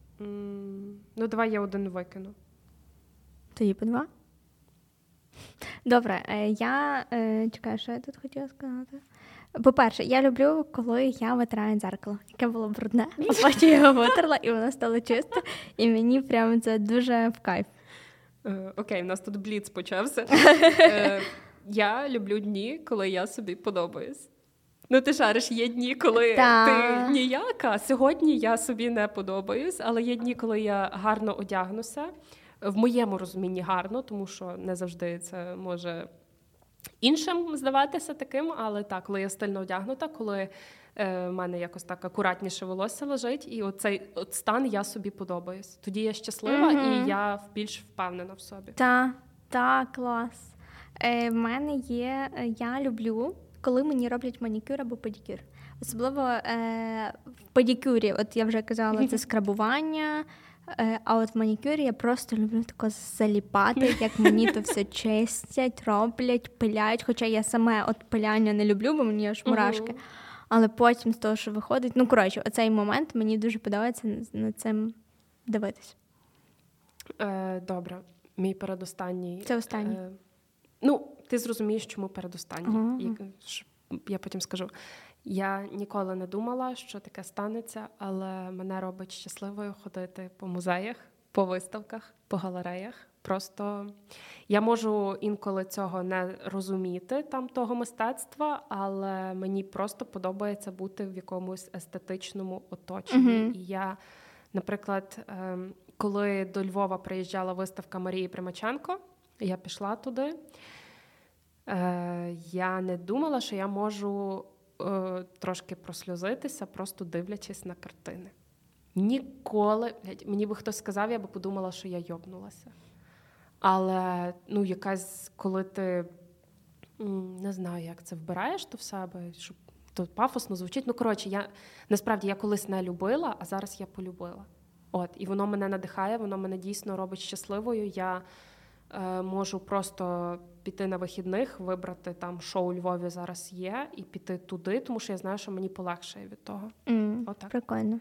я один викину. Тоді по 2? Добре, чекаю, що я тут хотіла сказати. По-перше, я люблю, коли я витираю дзеркало, яке було брудне, а потім я його витерла, і воно стало чисте, і мені прямо це дуже в кайф. Окей, у нас тут бліц почався. Я люблю дні, коли я собі подобаюсь. Ти шариш, є дні, коли ти ніяка. Сьогодні я собі не подобаюсь, але є дні, коли я гарно одягнуся. В моєму розумінні гарно, тому що не завжди це може іншим здаватися таким, але так, коли я стильно одягнута, коли в мене якось так акуратніше волосся лежить, і оцей стан я собі подобаюсь. Тоді я щаслива, і я більш впевнена в собі. Так, клас. В мене є, я люблю, коли мені роблять манікюр або педикюр. Особливо в педикюрі, от я вже казала, це скрабування, а от в манікюрі я просто люблю тако заліпати, як мені то все чистять, роблять, пиляють. Хоча я саме от пиляння не люблю, бо мені аж мурашки. Але потім з того, що виходить... оцей момент мені дуже подобається на цим дивитись. Добре. Мій передостанній... Це останній. Ти зрозумієш, чому передостанній. Я потім скажу. Я ніколи не думала, що таке станеться, але мене робить щасливою ходити по музеях, по виставках, по галереях. Просто я можу інколи цього не розуміти, там того мистецтва, але мені просто подобається бути в якомусь естетичному оточенні. І я, наприклад, коли до Львова приїжджала виставка Марії Примаченко, я пішла туди, я не думала, що я можу трошки просльозитися, просто дивлячись на картини. Ніколи, мені би хтось сказав, я би подумала, що я йобнулася. Але, якась, коли ти, не знаю, як це вбираєш то в себе, щоб то пафосно звучить. Насправді, я колись не любила, а зараз я полюбила. І воно мене надихає, воно мене дійсно робить щасливою. Я можу просто піти на вихідних, вибрати там, що у Львові зараз є, і піти туди, тому що я знаю, що мені полегшає від того. Отак. Прикольно.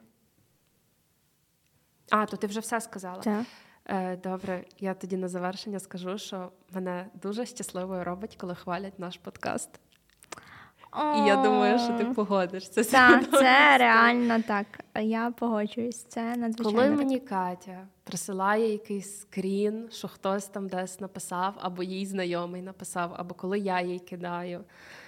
То ти вже все сказала? Так. Добре, я тоді на завершення скажу, що мене дуже щасливою робить, коли хвалять наш подкаст. І я думаю, що ти погодишся. Так, це реально так. Я погоджуюсь. Це надзвичайно. Коли мені Катя присилає якийсь скрін, що хтось там десь написав, або їй знайомий написав, або коли я їй кидаю.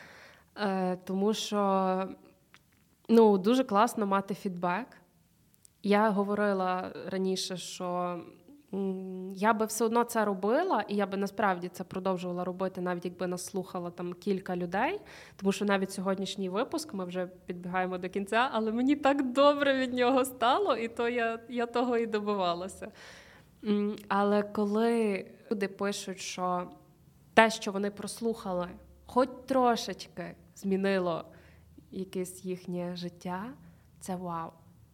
Тому що дуже класно мати фідбек. Я говорила раніше, що я би все одно це робила, і я би насправді це продовжувала робити, навіть якби нас слухало там кілька людей, тому що навіть сьогоднішній випуск, ми вже підбігаємо до кінця, але мені так добре від нього стало, і то я того і добивалася. Але коли люди пишуть, що те, що вони прослухали, хоч трошечки змінило якесь їхнє життя, це вау.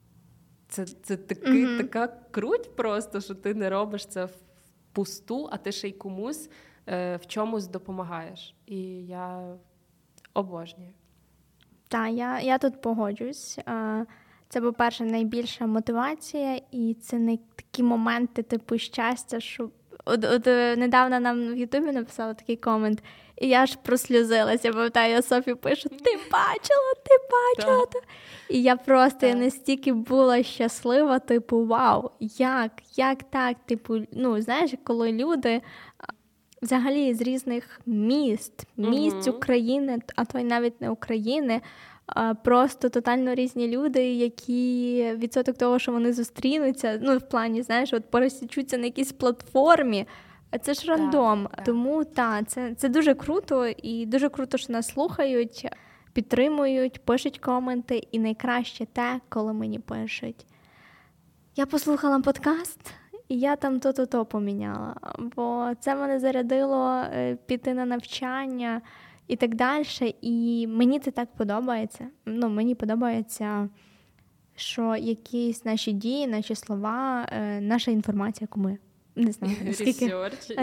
Це така круть просто, що ти не робиш це впусту, а ти ще й комусь в чомусь допомагаєш. І я обожнюю. Так, я тут погоджуюсь. Це, по-перше, найбільша мотивація, і це не такі моменти типу щастя, що от недавно нам в Ютубі написали такий комент, і я ж прослюзилася. Я пам'ятаю, я Софі пишу: ти бачила? І я просто я настільки була щаслива, типу, вау, як так? Типу, знаєш, коли люди взагалі з різних міст України, а то й навіть не України, просто тотально різні люди, які відсоток того, що вони зустрінуться, в плані, знаєш, пересічуться на якійсь платформі, це ж рандом. Так. Тому, це дуже круто, і дуже круто, що нас слухають, підтримують, пишуть коменти, і найкраще те, коли мені пишуть: я послухала подкаст, і я там то поміняла, бо це мене зарядило піти на навчання, і так далі. І мені це так подобається. Мені подобається, що якісь наші дії, наші слова, наша інформація, яку ми не знаю, скільки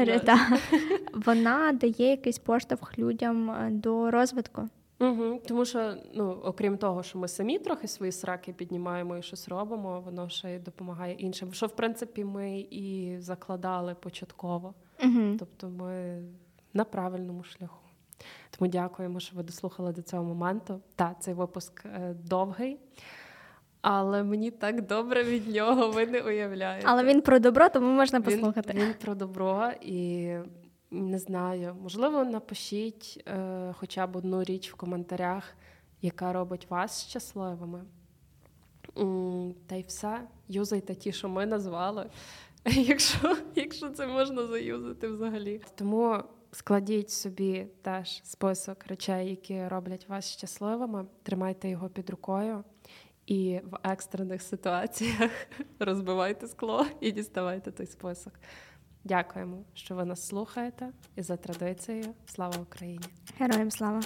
вона дає якийсь поштовх людям до розвитку. Тому що, окрім того, що ми самі трохи свої сраки піднімаємо і щось робимо, воно ще й допомагає іншим. Що, в принципі, ми і закладали початково. Тобто ми на правильному шляху. Тому дякуємо, що ви дослухали до цього моменту. Цей випуск довгий, але мені так добре від нього, ви не уявляєте. Але він про добро, тому можна послухати. Він про добро, і не знаю, можливо, напишіть хоча б одну річ в коментарях, яка робить вас щасливими. Та й все. Юзайте ті, що ми назвали, якщо це можна заюзати взагалі. Тому складіть собі теж список речей, які роблять вас щасливими, тримайте його під рукою і в екстрених ситуаціях розбивайте скло і діставайте той список. Дякуємо, що ви нас слухаєте, і за традицією слава Україні! Героям слава!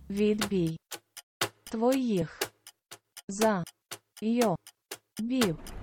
Відбій твоїх за йобів.